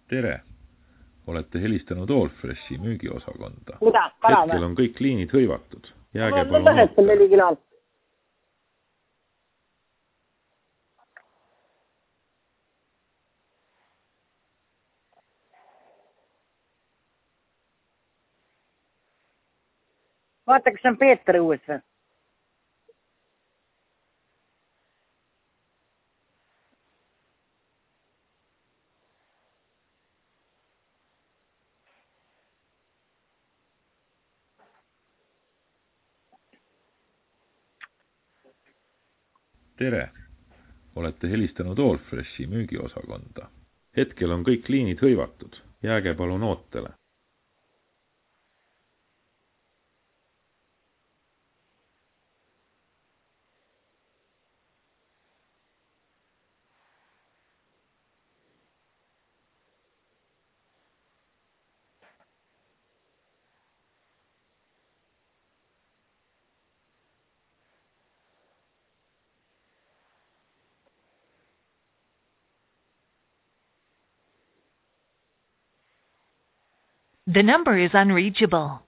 tere! Olete helistanud Allfreshi müügiosakonda. Mida? Kala Hetkel või? on kõik liinid hõivatud. Jääge Mul on palun lõhet ootele. 4 kilo. Vaata, kas on Peeter õues või? Tere! Olete helistanud Allfreshi müügiosakonda. Hetkel on kõik liinid hõivatud. Jääge palun ootele. The number is unreachable.